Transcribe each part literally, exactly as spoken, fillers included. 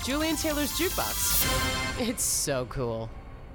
Julian Taylor's Jukebox. It's so cool.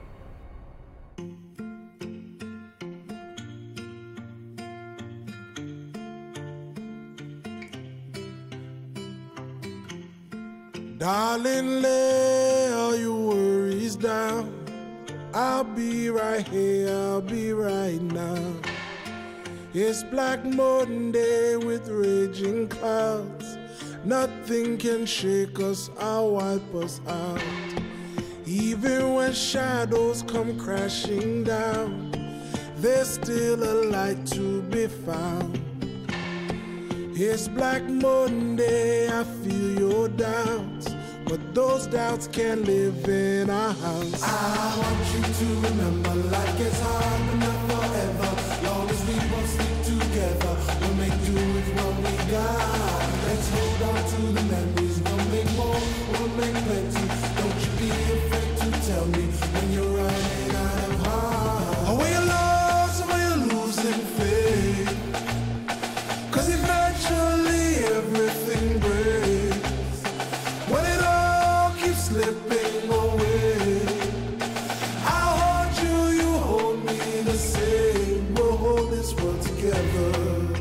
Darling, lay all your worries down. I'll be right here, I'll be right now. It's Black Monday with raging clouds. Nothing can shake us, I'll wipe us out. Even when shadows come crashing down, there's still a light to be found. It's Black Monday, I feel your doubts, but those doubts can't live in our house. I want you to remember life gets hard, but not forever. Long as we both stick together, we'll make do with what we got. Let's hold on to the memories, we'll make more, we'll make plenty. Don't you be afraid to tell me when you're running out of heart. Or when you're lost, or when you're losing faith. Cause eventually everything breaks when it all keeps slipping away. I'll hold you, you hold me the same. We'll hold this world together.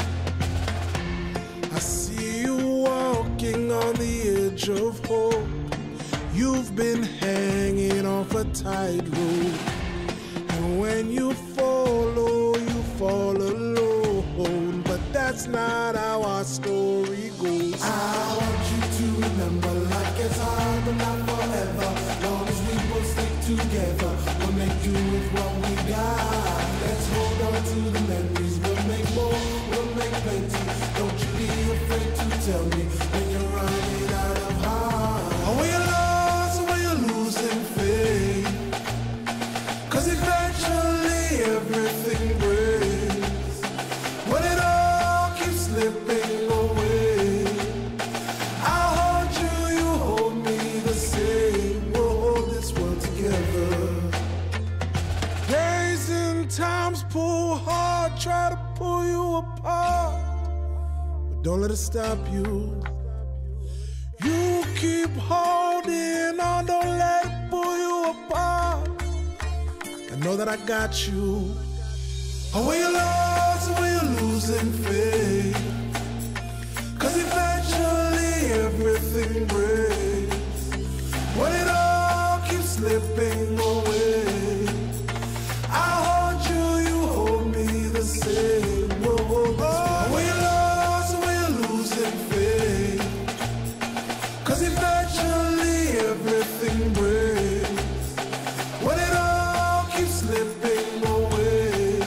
I see you walking on the edge of hope. You've been hanging off a tightrope, and when you follow, you fall alone. But that's not how our story goes. I want you to remember life gets hard, but not forever. Long as we both stick together, we'll make do with what we got. Let's hold on to the memories, we'll make more, we'll make plenty. Don't you be afraid to tell me when you're running out of heart. Or when you're lost, or when you're losing faith. Cause eventually everything breaks when it all keeps slipping away. I'll hold you, you hold me the same. We'll hold this world together. Days and times pull hard, try to pull you apart, but don't let it stop you. You keep holding on, don't let it pull you apart. I know that I got you. Oh, when you're lost, when you're losing faith. Cause eventually everything breaks when it all keeps slipping away. I'll hold you, you hold me the same. We'll hold this. Oh, when you're lost, when you're losing faith. Cause eventually everything breaks when it all keeps slipping away.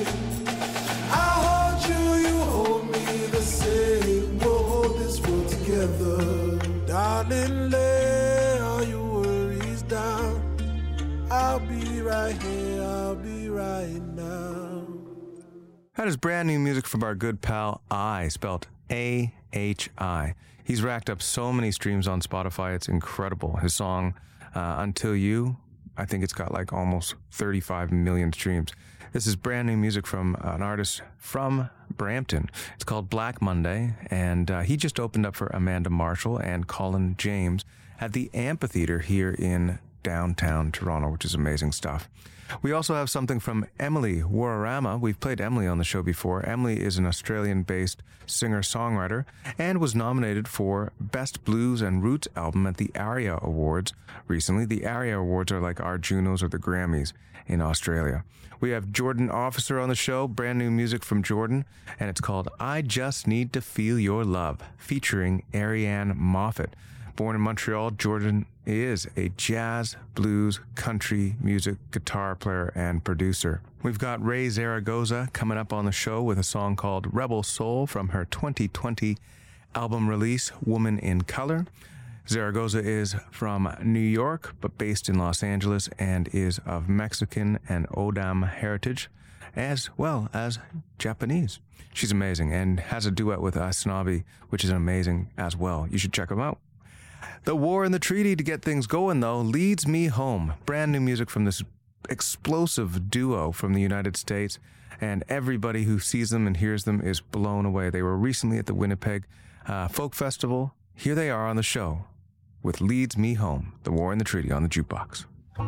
I'll hold you, you hold me the same. We'll hold this world together. Darling, lay all your worries down. I'll be right here, I'll be right now. That is brand new music from our good pal I, spelled A H I. He's racked up so many streams on Spotify, it's incredible. His song, uh, Until You, I think it's got like almost thirty-five million streams. This is brand new music from an artist from Brampton. It's called Black Monday, and uh, he just opened up for Amanda Marshall and Colin James at the Amphitheater here in downtown Toronto, which is amazing stuff. We also have something from Emily Wararama. We've played Emily on the show before. Emily is an Australian-based singer-songwriter and was nominated for Best Blues and Roots Album at the ARIA Awards recently. The ARIA Awards are like our Junos or the Grammys in Australia. We have Jordan Officer on the show, brand new music from Jordan, and it's called I Just Need to Feel Your Love, featuring Ariane Moffat. Born in Montreal, Jordan is a jazz, blues, country music guitar player and producer. We've got Ray Zaragoza coming up on the show with a song called Rebel Soul from her twenty twenty album release, Woman in Color. Zaragoza is from New York, but based in Los Angeles, and is of Mexican and Odam heritage, as well as Japanese. She's amazing and has a duet with Asnabi, which is amazing as well. You should check them out. The War and the Treaty to get things going, though, Leads Me Home. Brand new music from this explosive duo from the United States, and everybody who sees them and hears them is blown away. They were recently at the Winnipeg uh, Folk Festival. Here they are on the show. with Leads Me Home, The War and the Treaty on the Jukebox.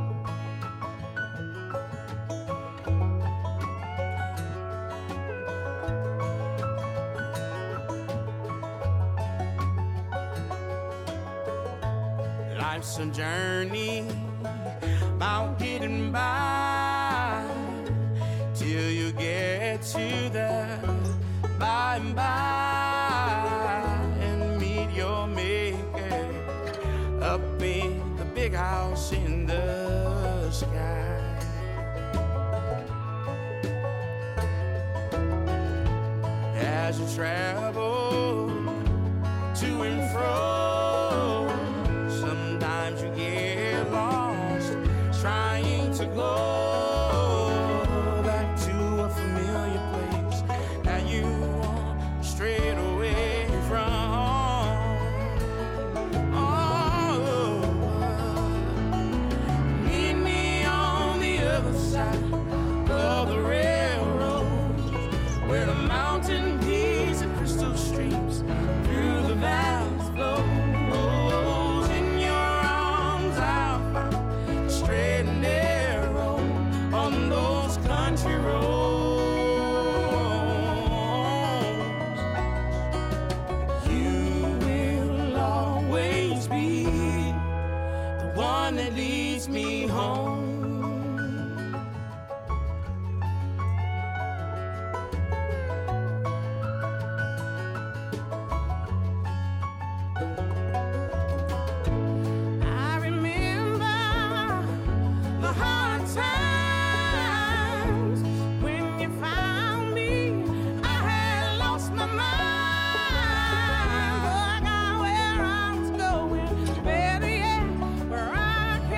Life's a journey about getting by till you get to the by and by and meet your maker up in the big house in the sky. As you travel to and fro, sometimes you get lost trying to go back to a familiar place that you want straight away from. Oh, meet me on the other side of the railroad, where the mountain peaks and crystal streams through the valleys flow. That leads me home. I remember the hard times when you found me. I had lost my mind. I got where I was going, better yet, where I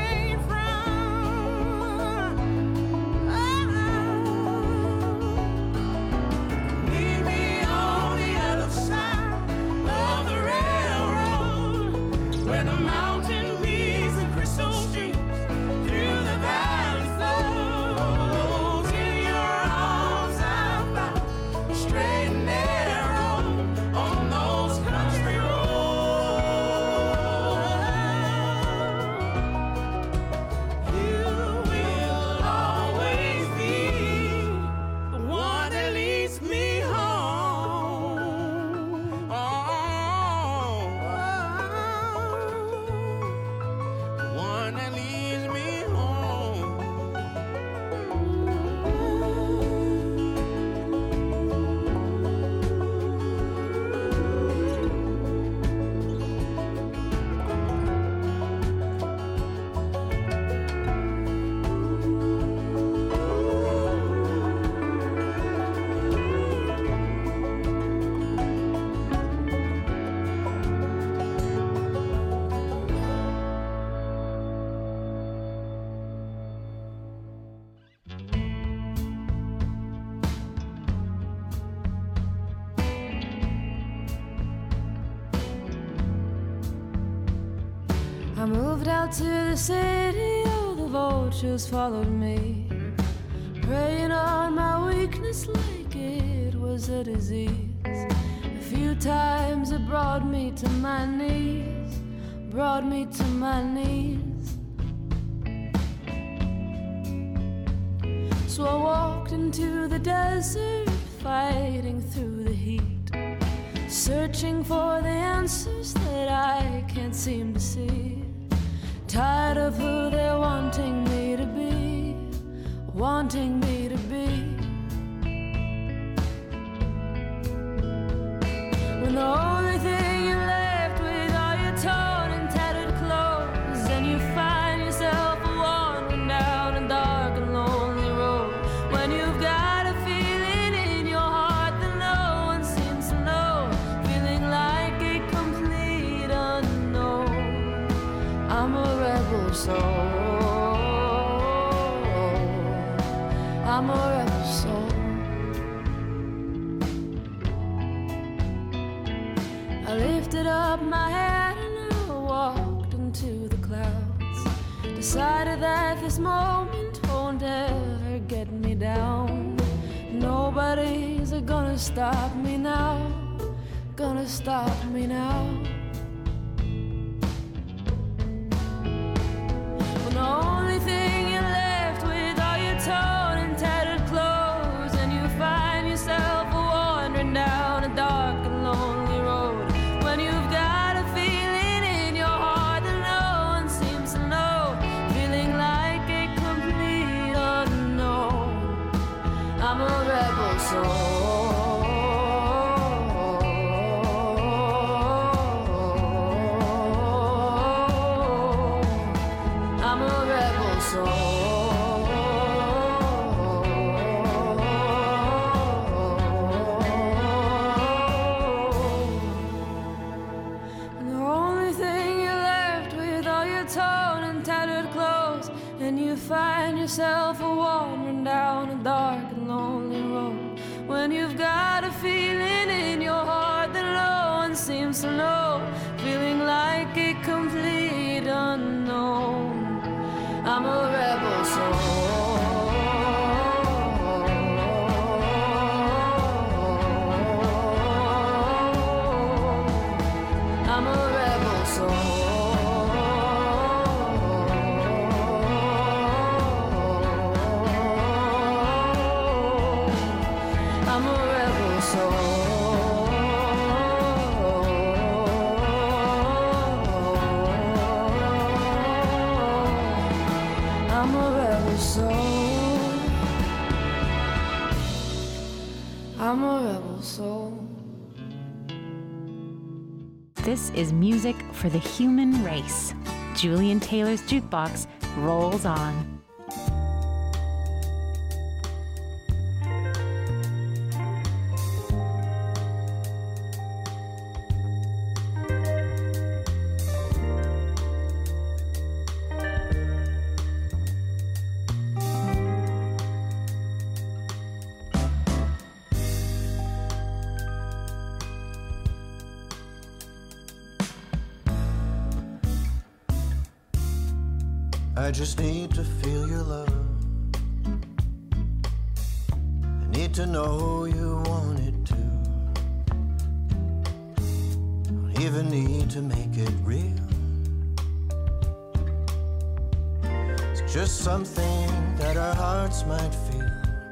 I moved out to the city, all the vultures followed me, preying on my weakness like it was a disease. A few times it brought me to my knees, brought me to my knees. So I walked into the desert, fighting through the heat, searching for the answers that I can't seem to see. Tired of who they're wanting me to be, wanting me to be. When the only thing you're left with are your torn and tattered clothes, and you find yourself wandering down a dark and lonely road. When you've got a feeling in your heart that no one seems to know, feeling like a complete unknown. I'm a rebel soul, I'm a rebel soul. I lifted up my head and I walked into the clouds, decided that this moment won't ever get me down. Nobody's gonna stop me now, gonna stop me now. find yourself a wandering down a dark and lonely road, when you've got a feeling in your heart that no one seems to know, feeling like a complete unknown. I'm a rebel soul. I'm a rebel soul. I'm a rebel soul. I'm a rebel soul. I'm a rebel soul. This is music for the human race. Julian Taylor's Jukebox rolls on. I just need to feel your love. I need to know you want it too. Don't even need to make it real. It's just something that our hearts might feel.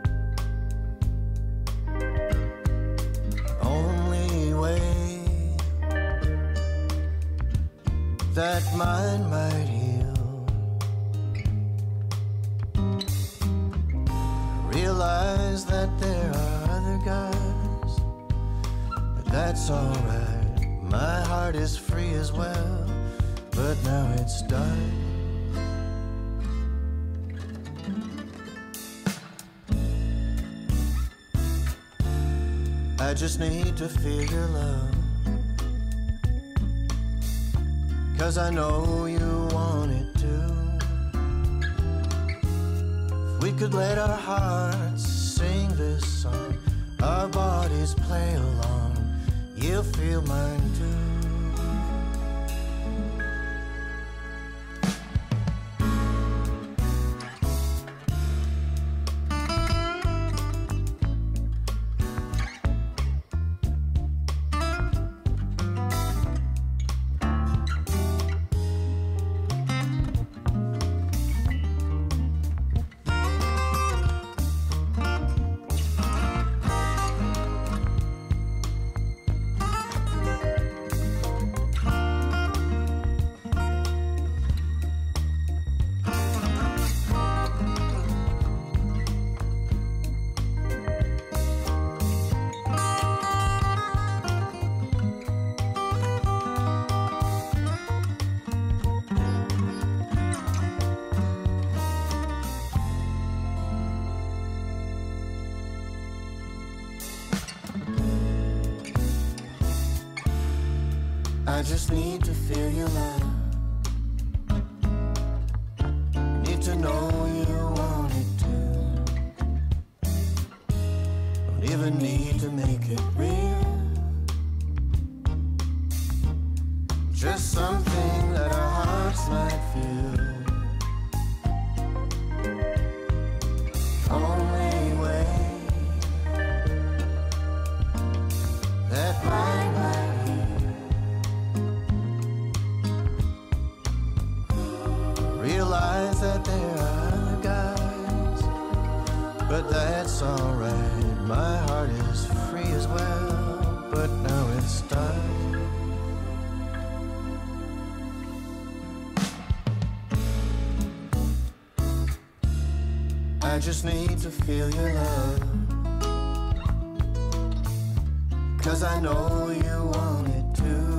Only way that mine might heal. Realize that there are other guys, but that's alright. My heart is free as well, but now it's done. I just need to feel your love, 'cause I know you want it too. We could let our hearts sing this song, our bodies play along, you'll feel mine too. I just need to feel your love. Need to know you want it too. Don't even need to make it real. Just something that our hearts might feel. Only way that mine might heal. Realize that there are other guys, but that's alright. My heart is free as well, but now it's done. I just need to feel your love, 'cause I know you want it too.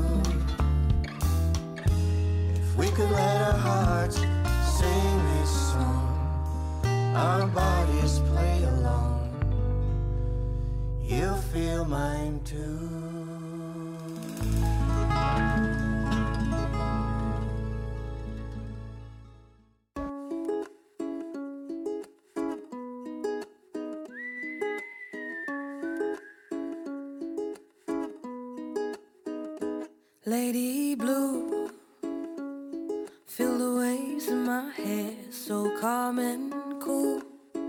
If we could let our hearts sing this song, our bodies play along, you'll feel mine too. Lady Blue, feel the waves in my hair, so calm and cool.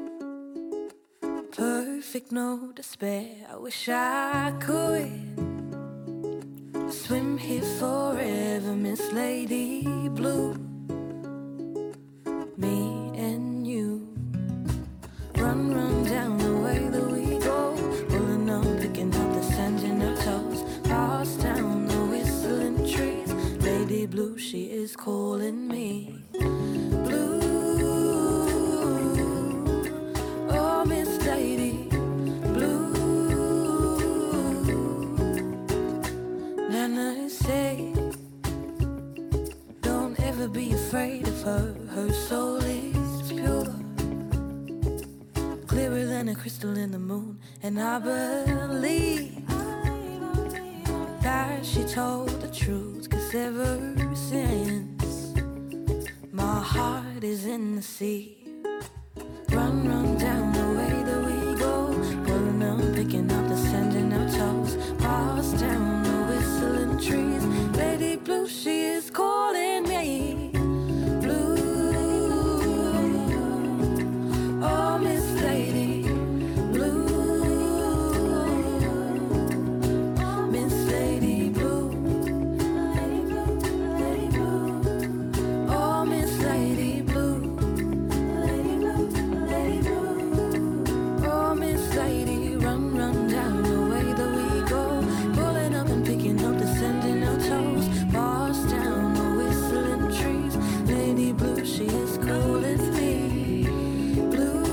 Perfect, no despair, I wish I could swim here forever, Miss Lady Blue. Me and you, run, run down the way that we go, pulling up, picking up the sand in our toes, pass down the whistling trees. Lady Blue, she is calling me. Blue, oh Miss Lady Blue. Nana say, don't ever be afraid of her. Her soul is pure, clearer than a crystal in the moon. And I believe that she told the truth, 'cause ever since my heart is in the sea. Run, run down the way that we go, pulling up, picking up the sand in our toes, pass down the whistling trees. Lady Blue, she is calling me. Blue, oh Miss Lady Blue, Miss Lady Blue, oh Miss Lady Blue, oh Miss Lady, run, run down the way that we go, pulling up and picking up the sand in our toes, pass down the whistling trees. Lady Blue, she is calling me. Blue,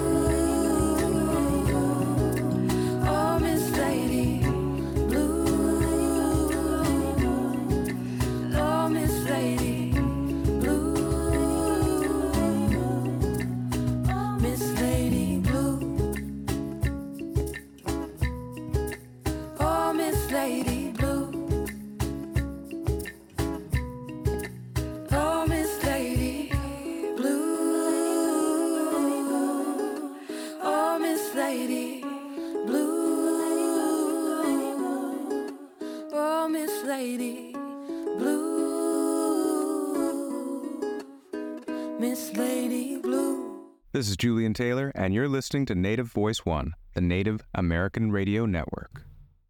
oh Miss Lady Blue, oh Miss Lady Blue, Miss Lady Blue, oh Miss Lady Blue, oh Miss Lady Blue, oh Miss Lady Blue, oh Miss Lady Blue, Miss Lady Blue. This is Julian Taylor, and you're listening to Native Voice One, the Native American Radio Network.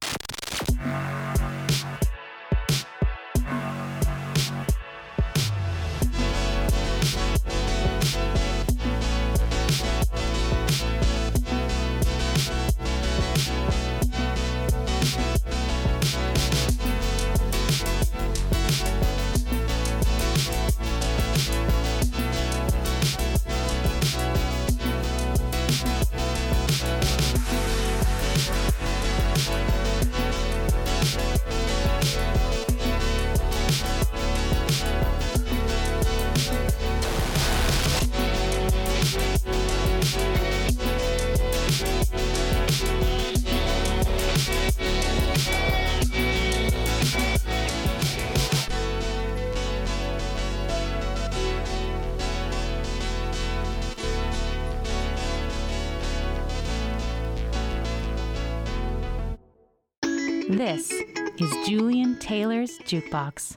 This is Julian Taylor's Jukebox.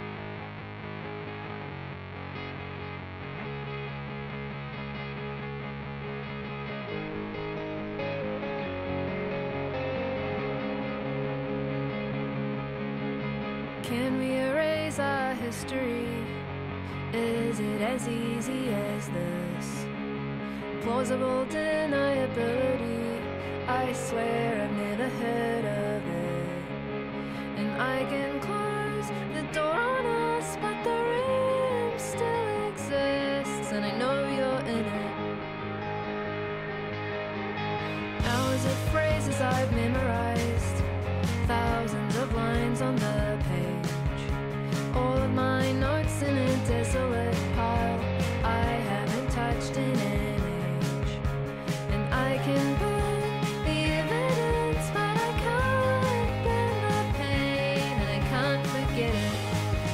Can we erase our history? Is it as easy as this? Plausible deniability, I swear I've never heard of it. And I can close the door on us, but the room still exists, and I know you're in it. Hours of phrases I've memorized, thousands of lines on the page, all of my notes in a desolate pile I haven't touched in an age. And I can burn the evidence, but I can't burn the pain, and I can't forget it.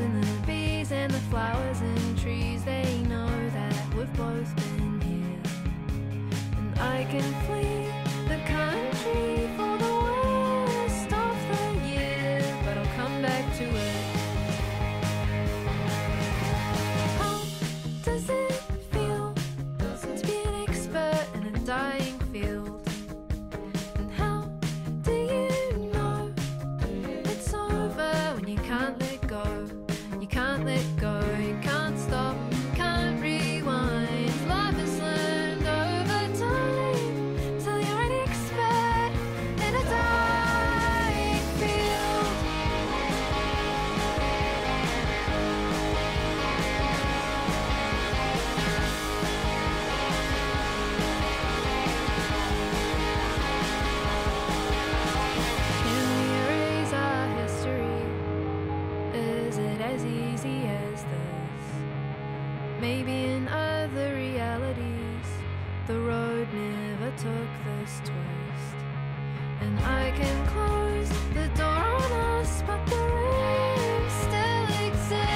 and the bees and the flowers and trees, they know that we've both been here. And I can flee the country for the worst of the year, but I'll come back to it. How does it feel to be an expert in a dying field? And how do you know it's over when you can't let go? You can't let go, you can't stop, can't rewind. Life is learned over time till you're an expert in a dying field. Can we erase our history? Is it as easy as this? Maybe in other realities the road never took this twist. And I can close the door on us, but the room still exists.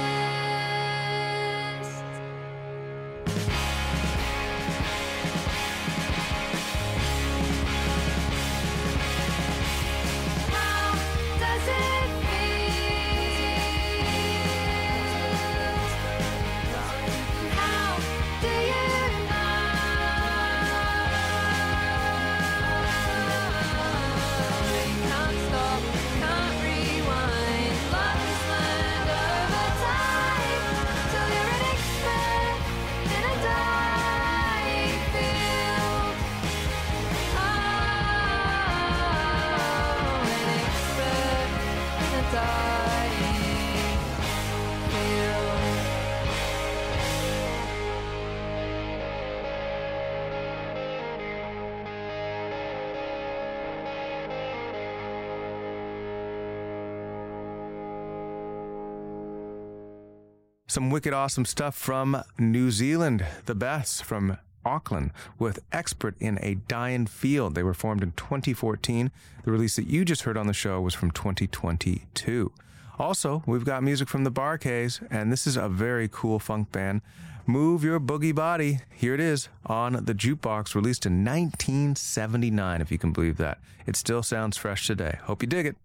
How does it feel? How do you know? You can't stop, can't rewind. Life is learned over time till you're an expert in a dying field. Oh, an expert in a dying field. Some wicked awesome stuff from New Zealand. The Beths from Auckland with Expert in a Dying Field. They were formed in twenty fourteen. The release that you just heard on the show was from twenty twenty-two. Also, we've got music from the Bar-Kays, and this is a very cool funk band. Move Your Boogie Body. Here it is on the Jukebox, released in nineteen seventy-nine, if you can believe that. It still sounds fresh today. Hope you dig it.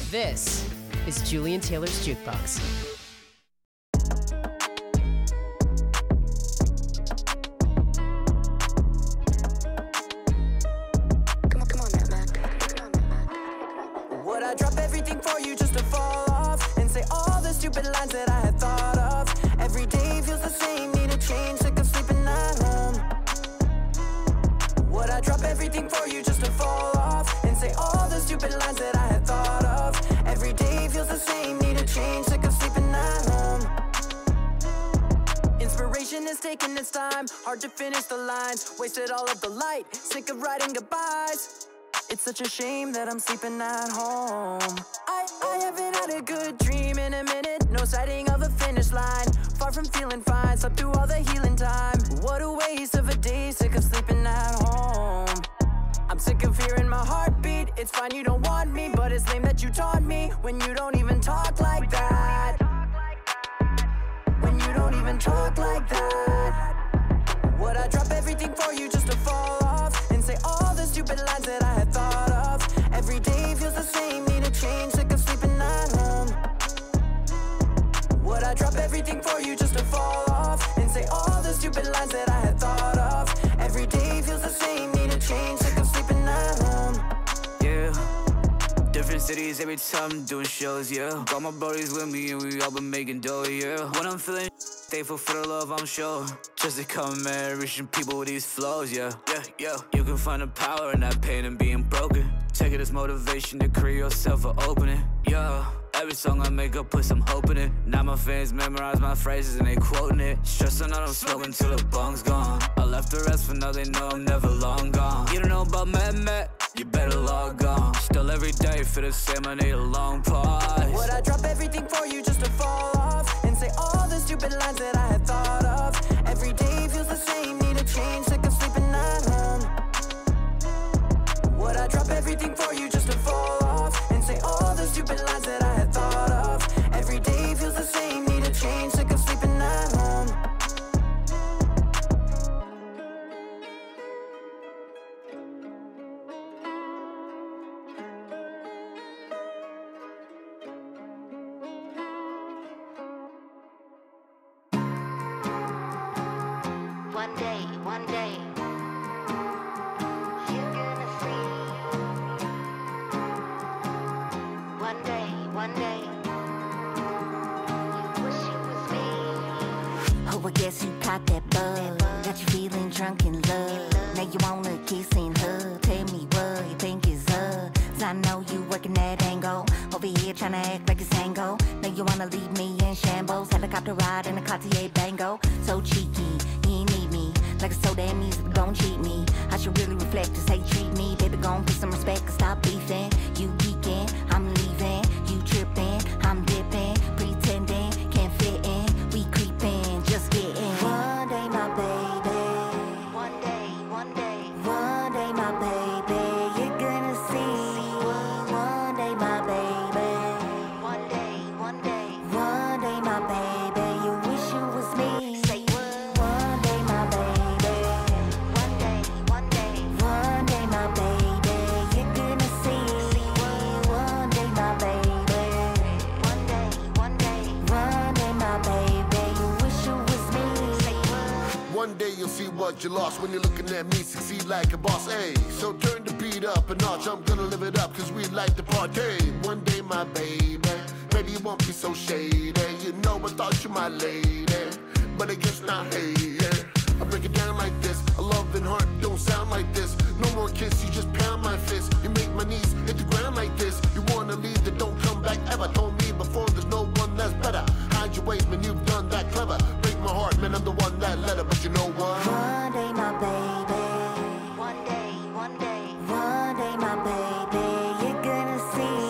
This is Julian Taylor's Jukebox. Would I drop everything for you just to fall off and say all the stupid lines that I had thought of? Every day feels the same, need a change, sick of sleeping at home. Would I drop everything for you just to fall off and say all the stupid lines that I had thought of? Every day feels the same, need a change, sick of sleeping at home. Inspiration is taking its time, hard to finish the lines, wasted all of the light, sick of writing goodbyes. It's such a shame that I'm sleeping at home. I, I haven't had a good dream in a minute, no sighting of a finish line. Far from feeling fine, slept through all the healing time. What a waste of a day, sick of sleeping at home. I'm sick of hearing my heartbeat. It's fine you don't want me, but it's lame that you taught me when you don't even talk like that. When you don't even talk like that. Would I drop everything for you just to fall off and say all the stupid lines that I had thought of? Every day feels the same, need a change, sick of sleeping at home. Would I drop everything for you just to fall off and say all the stupid lines that I had thought of? Every day feels the same, need a change, sick of sleeping at home. Yeah, different cities every time I'm doing shows, yeah. Got my buddies with me and we all been making dough, yeah. When I'm feeling thankful for the love, I'm sure. Just to come and reaching people with these flows, yeah. Yeah, yeah. You can find the power in that pain and being broken. Take it as motivation to create yourself an opening, yeah. Every song I make, I put some hope in it. Now my fans memorize my phrases and they quoting it. Stressing out, I'm smoking till the bong's gone. I left the rest, but now they know I'm never long gone. You don't know about Mehmet, you better log on. Still every day, for the same, I need a long pause. Would I drop everything for you just to fall off and say all the stupid lines that I had thought of? Every day feels the same, need a change, sick of sleeping at home. Would I drop everything for you just to fall off and say all the stupid lines that I had thought of? Every day feels the same, need a change, sick of sleeping at home. One day, one day, you're gonna see. One day, one day, you wish it was me. Oh, I guess you caught that bug. Got you feeling drunk in love. Now you wanna kiss and hug. Tell me what you think is up. 'Cause I know you working that angle. Over here trying to act like it's angle. Now you wanna leave me in shambles. Helicopter ride in a Cartier Bango. So cheeky, you ain't need me. Like a soda and music, but don't cheat me. I should really reflect just how you treat me. Baby, gon' put some respect and stop beefing. You geeking, I'm leaving. You tripping, I'm dipping. Pretending, can't fit in. We creeping, just getting. One day, my baby. One day, one day, One day, my baby. You're gonna see. One day, my baby. one day, one day, One day, my baby. You wish you was me. say what? One day, my baby. One day, one day, One day, my baby. You're gonna see. One day, my baby. one day, one day, One day, my baby. You wish you was me. say what? One day you'll see what you lost when you're looking at me succeed like a boss. Hey, so turn the beat up a notch. I'm gonna live it up cause we like to party. One day, my baby, maybe you won't be so shady. You know I thought you my lady, but I guess not. Hey, yeah. I break it down like this. A loving heart don't sound like this. No more kiss, you just pound my fist. You make my knees hit the ground like this. You wanna leave, then don't come back ever. Told me before there's no one that's better. Hide your ways, man, you've done that clever. Break my heart, man, I'm the one that let her. But you know what? One day, my baby. One day, one day, One day, my baby. You're gonna see.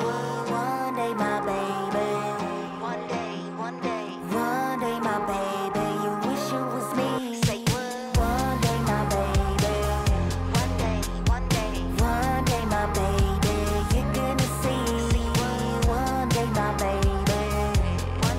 One day, my baby. one day, one day, One day, my baby. You wish you was me. say what? One day, my baby. One day, one day, One day, my baby. You're gonna see. One day, my baby. one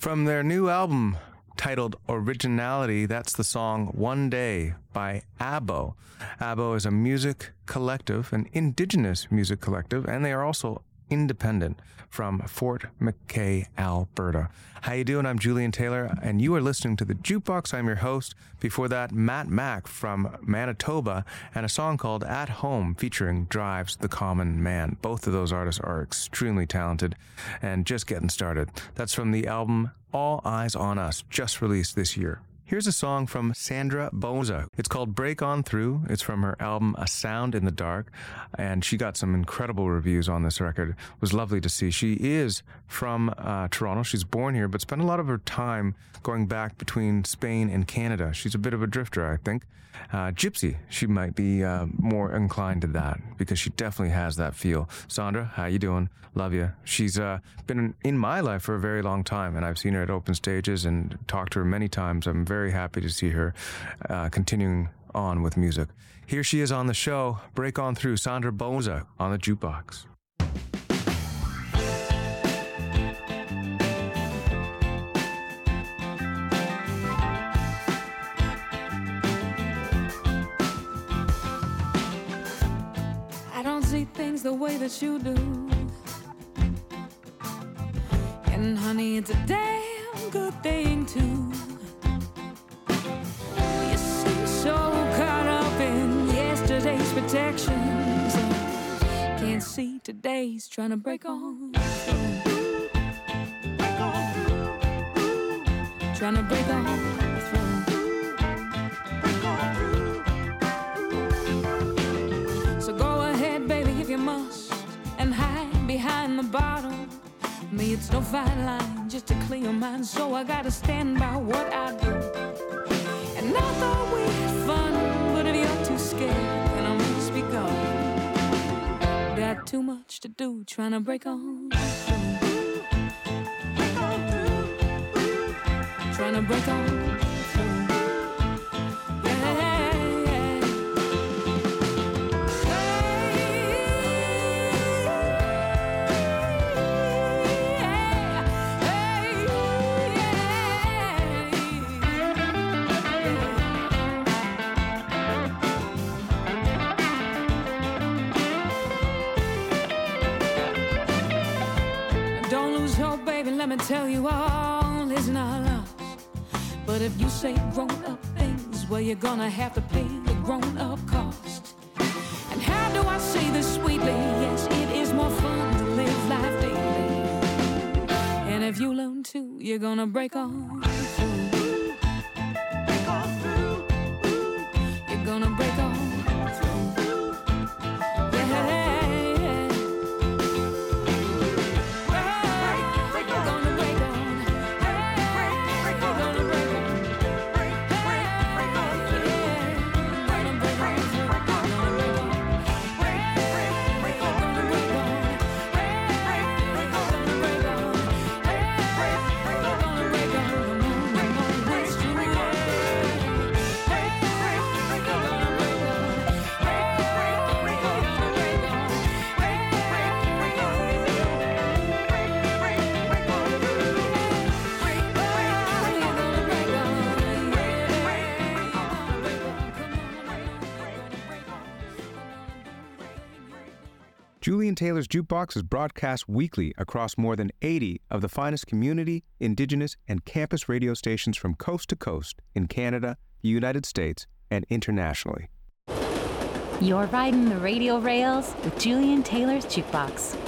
From their new album titled Originality, that's the song One Day by Abo. Abo is a music collective, an indigenous music collective, and they are also independent from Fort McKay, Alberta. How you doing? I'm Julian Taylor, and you are listening to The Jukebox. I'm your host. Before that, Matt Mack from Manitoba, and a song called At Home featuring Drives the Common Man. Both of those artists are extremely talented and just getting started. That's from the album All Eyes on Us, just released this year. Here's a song from Sandra Boza. It's called Break On Through. It's from her album A Sound in the Dark, and she got some incredible reviews on this record. It was lovely to see. She is from uh, Toronto. She's born here, but spent a lot of her time going back between Spain and Canada. She's a bit of a drifter, I think. Uh, gypsy, she might be uh, more inclined to that because she definitely has that feel. Sandra, how you doing? Love you. She's uh, been in my life for a very long time, and I've seen her at open stages and talked to her many times. I'm very happy to see her uh, continuing on with music. Here she is on the show. Break On Through, Sandra Boza on the Jukebox. Things the way that you do, and honey, it's a damn good thing too. You seem so caught up in yesterday's protections, can't see today's trying to break on through. Trying to break on must and hide behind the bottle. Me, it's no fine line just to clear your mind, so I gotta stand by what I do. And I thought we had fun, but if you're too scared, then I must be gone. Got too much to do, trying to break on through. Trying to break on through. Let me tell you, all is not lost. But if you say grown-up things, well, you're gonna have to pay the grown-up cost. And how do I say this sweetly? Yes, it is more fun to live life daily. And if you learn to, you're gonna break on through. You're gonna break on through. Yeah. Julian Taylor's Jukebox is broadcast weekly across more than eighty of the finest community, indigenous, and campus radio stations from coast to coast in Canada, the United States, and internationally. You're riding the radio rails with Julian Taylor's Jukebox.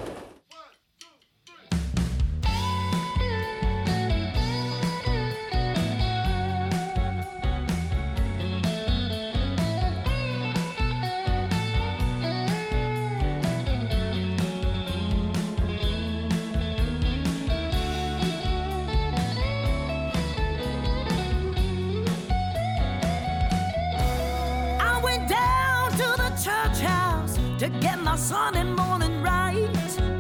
To get my Sunday morning right,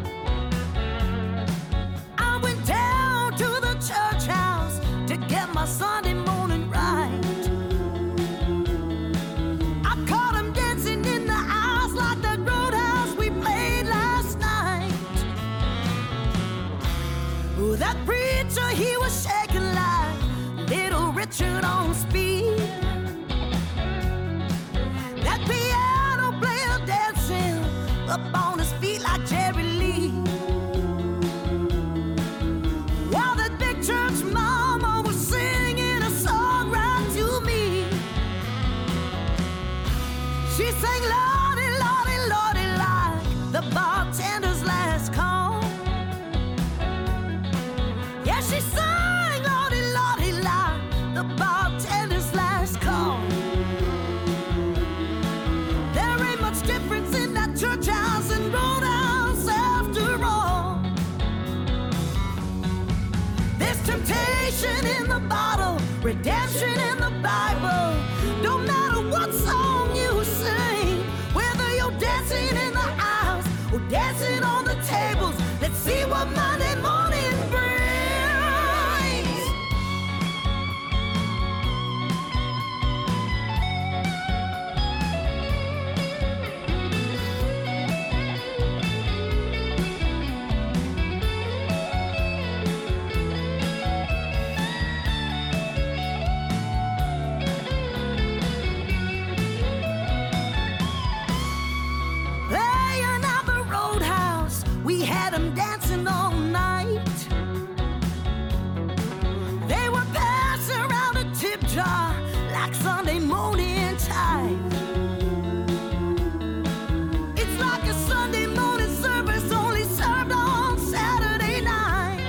I went down to the church house to get my Sunday morning right. I caught him dancing in the house like the roadhouse we played last night. Ooh, that preacher, he up on his feet like Jerry Lee. While that big church mama was singing a song right to me. She sang Lordy, Lordy, Lordy like the bartender's last call. Yeah, she sang Lordy, Lordy like the bartender's last call. There ain't much difference in that church house and roadhouse after all. There's temptation in the bottle, redemption in the Bible. Don't matter what song you sing, whether you're dancing in the aisles or dancing on the tables. Let's see what Monday morning brings. Playing out the roadhouse, we had them dancing all night. They were passing around a tip jar like Sunday morning tide. It's like a Sunday morning service only served on Saturday night.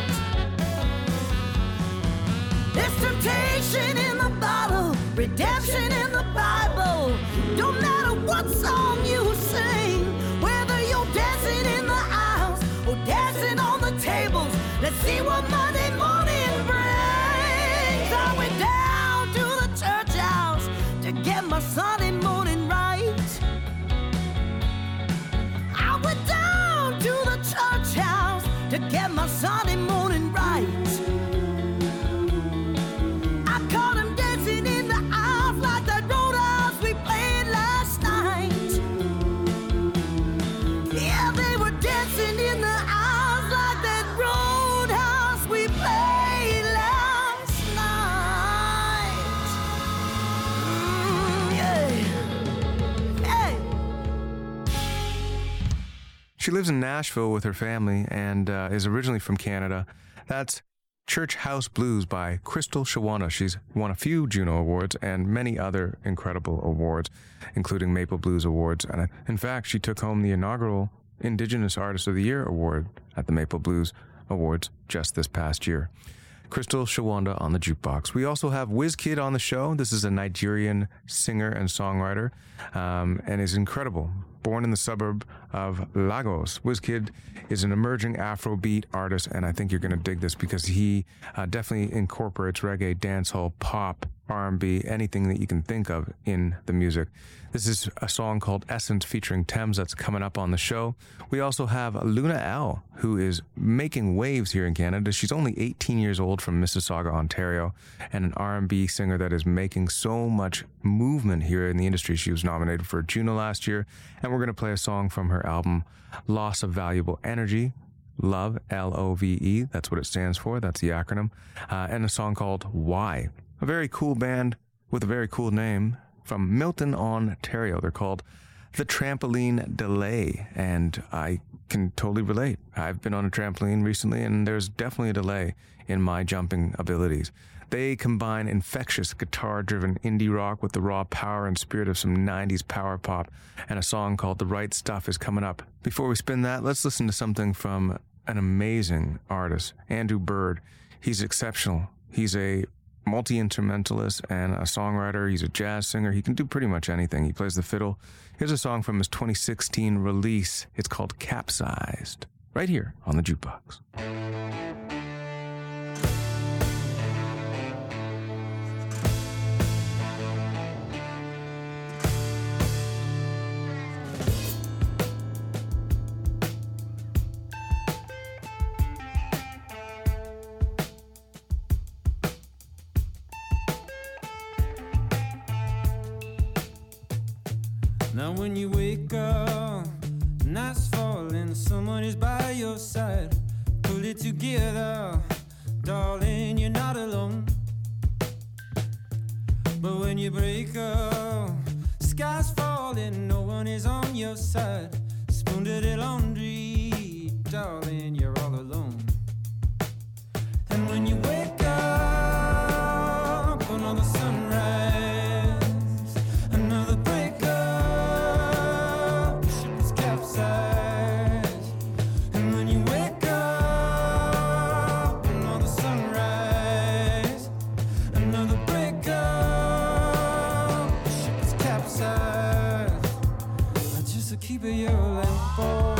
There's temptation in the bottle, redemption in the Bible. Don't matter what song you sing, whether you're dancing in the aisles or dancing on the tables. Let's see what Monday morning brings. I went down to the church house to get my Sunday morning right. I went down to the church house to get my Sunday morning right. I caught him dancing in the aisles like that roadhouse we played last night. Yeah, they were dancing in the aisles like that roadhouse we played last night. Mm, yeah. Hey. She lives in Nashville with her family and uh, is originally from Canada. That's Church House Blues by Crystal Shawanda. She's won a few Juno Awards and many other incredible awards, including Maple Blues Awards. And uh, in fact, she took home the inaugural Indigenous Artist of the Year award at the Maple Blues Awards just this past year. Crystal Shawanda on the jukebox. We also have WizKid on the show. This is a Nigerian singer and songwriter, um, and is incredible. Born in the suburb of Lagos, WizKid is an emerging Afrobeat artist, and I think you're going to dig this because he uh, definitely incorporates reggae, dancehall, pop, R and B, anything that you can think of in the music. This is a song called Essence featuring Thames that's coming up on the show. We also have Luna L, who is making waves here in Canada. She's only eighteen years old from Mississauga, Ontario, and an R and B singer that is making so much movement here in the industry. She was nominated for a Juno last year, and we're going to play a song from her album, Loss of Valuable Energy. Love, L O V E, that's what it stands for, that's the acronym, uh, and a song called Why. A very cool band with a very cool name from Milton, Ontario. They're called The Trampoline Delay, and I can totally relate. I've been on a trampoline recently, and there's definitely a delay in my jumping abilities. They combine infectious guitar-driven indie rock with the raw power and spirit of some nineties power pop, and a song called The Right Stuff is coming up. Before we spin that, let's listen to something from an amazing artist, Andrew Bird. He's exceptional. He's a multi-instrumentalist and a songwriter. He's a jazz singer. He can do pretty much anything. He plays the fiddle. Here's a song from his twenty sixteen release. It's called Capsized, right here on the Jukebox. Now when you wake up, night's falling, someone is by your side. Pull it together, darling, you're not alone. But when you break up, sky's falling, no one is on your side. Spoon spoon dirty laundry, darling, you're all alone. And when you wake up, another sunrise, another breakup, the ship is capsized. And when you wake up, another sunrise, another breakup, the ship is capsized. Just to keep it your lamp on.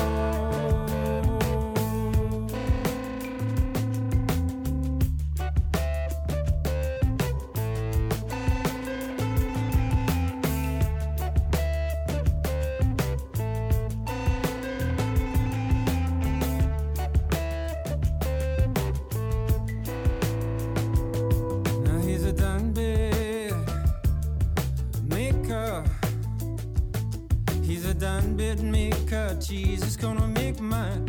Now he's a done bed maker. He's a done bed maker. Jesus gonna make mine.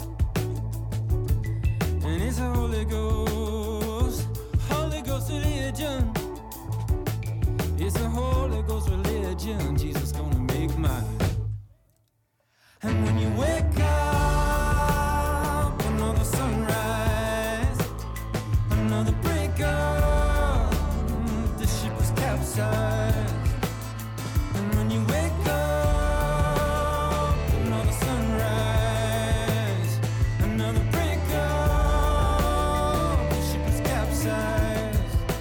And it's a Holy Ghost, Holy Ghost religion. It's a Holy Ghost religion. Jesus gonna make mine. And when you wake up, another sunrise, another breakup, the ship is capsized. And when you wake up, another sunrise, another breakup, the ship is capsized.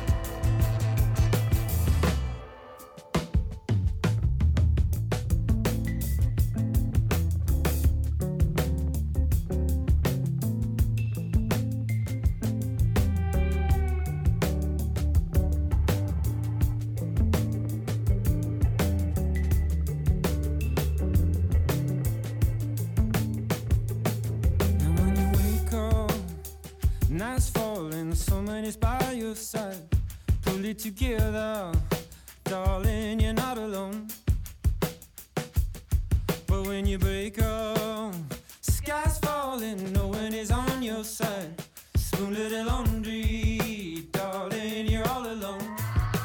And when you wake up, night's falling, somebody's by your side. Pull it together, darling, you're not alone. But when you break up, sky's falling, no one is on your side. Spoon little laundry, darling, you're all alone.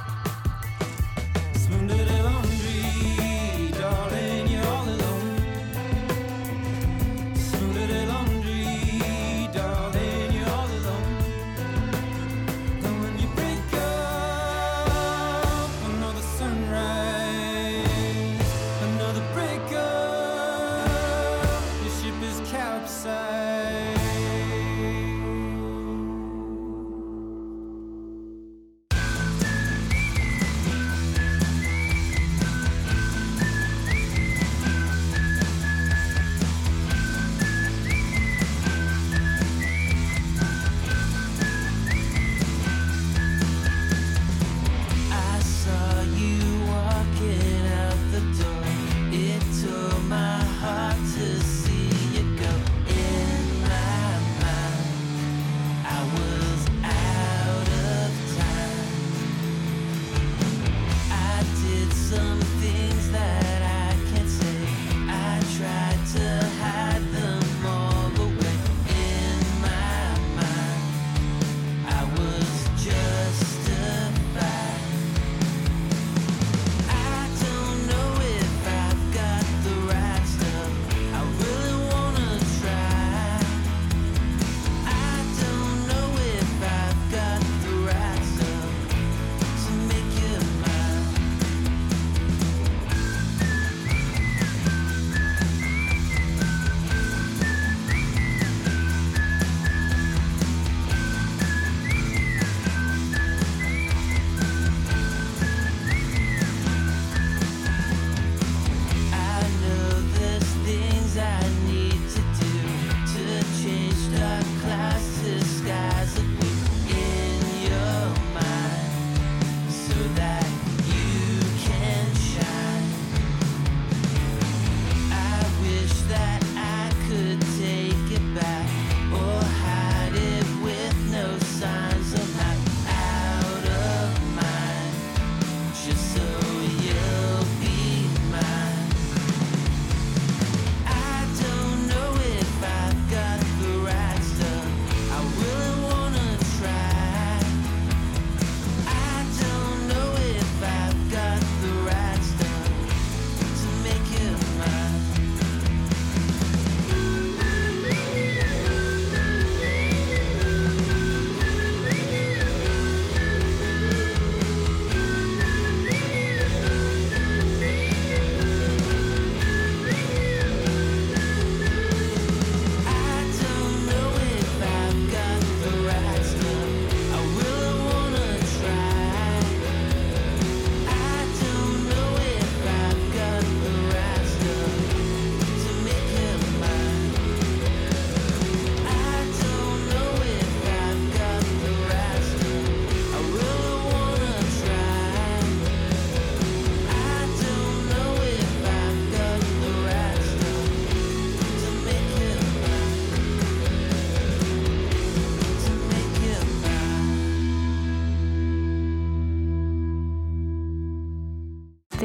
Spoon little laundry, darling, you're all alone. Spoon little laundry, darling, you're all alone. Then when you break up, another sunrise, another breakup,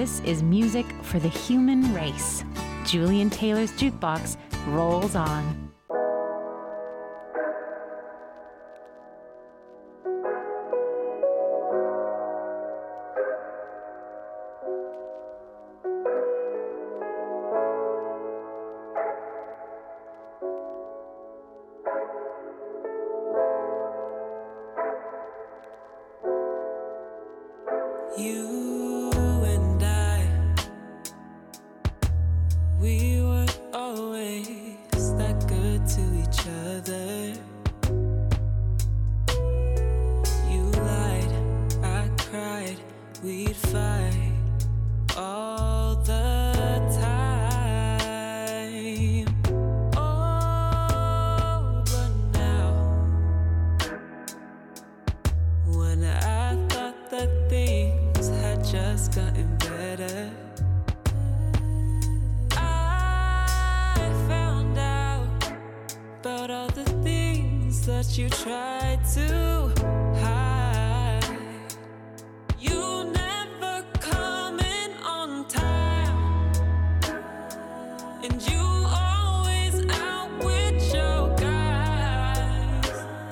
This is music for the human race. Julian Taylor's Jukebox rolls on. You and I, we were always that good to each other. You lied, I cried, we'd fight all the time. Oh, but now, when I thought that things had just gotten better, I found out about all the things that you tried to hide. You never coming on time, and you always out with your guys.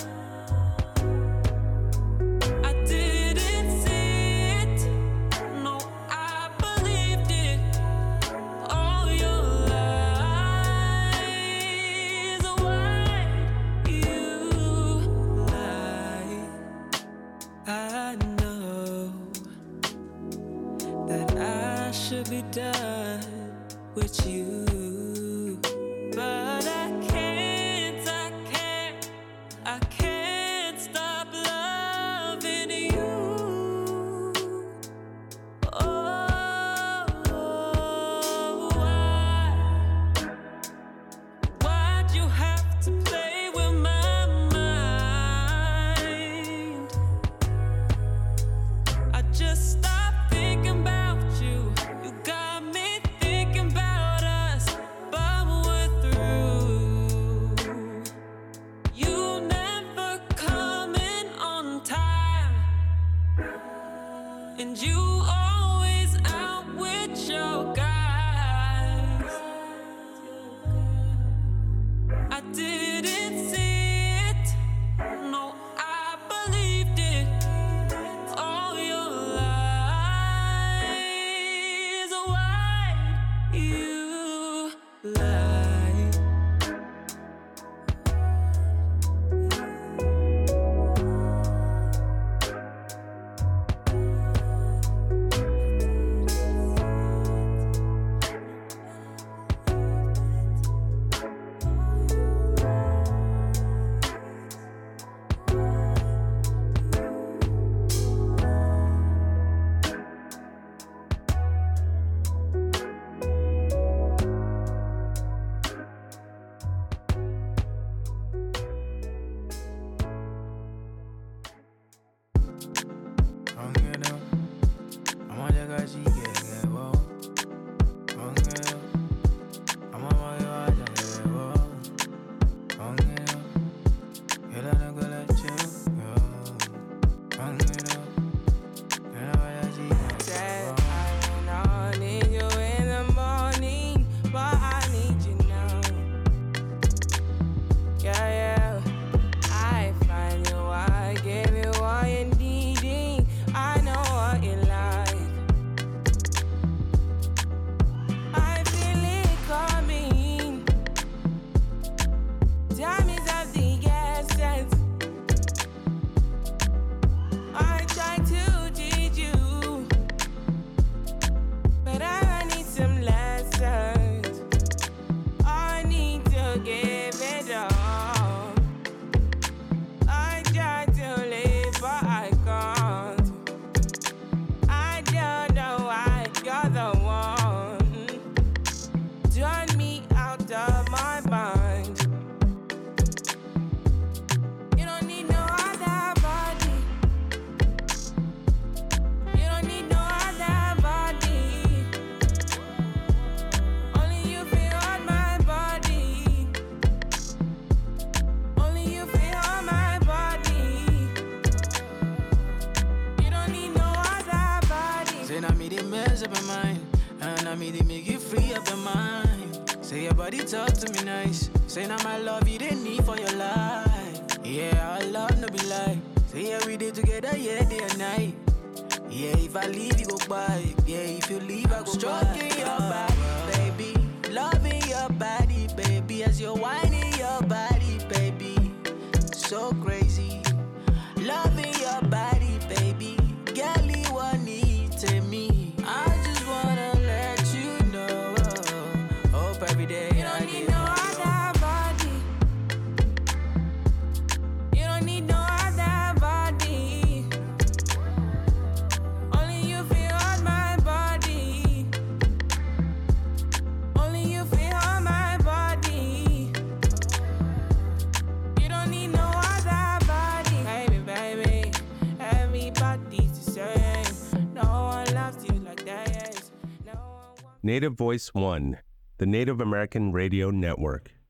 I didn't see it, no, I believed it. All your lies, why you lie? I know that I should be done with you, but I can't, I can't, I can't stop loving you. Oh, why? Why'd you have to play with my mind? I just stopped thinking about you. You got me thinking about us, but we're through. You never coming on time, and you always out with your guys. I didn't see it, no, I believed it. All your lies, why you lie? I mean, they make you free up your mind. Say your body talk to me nice. Say now my love you didn't need for your life. Yeah, our love no be lie. Say yeah, we did together, yeah, day and night. Yeah, if I leave, you go by. Yeah, if you leave, I go stroking by. Your body, baby. Loving your body, baby. As you're whining your body, baby. So crazy. Loving your body, baby. Girl, you want need to me. I just wanna let you know. Hope every day You don't need no other body. You don't need no other body. Only you feel on my body. Only you feel on my body. You don't need no other body. Baby, baby, everybody's the same. No one loves you like that. Native Voice One, the Native American Radio Network.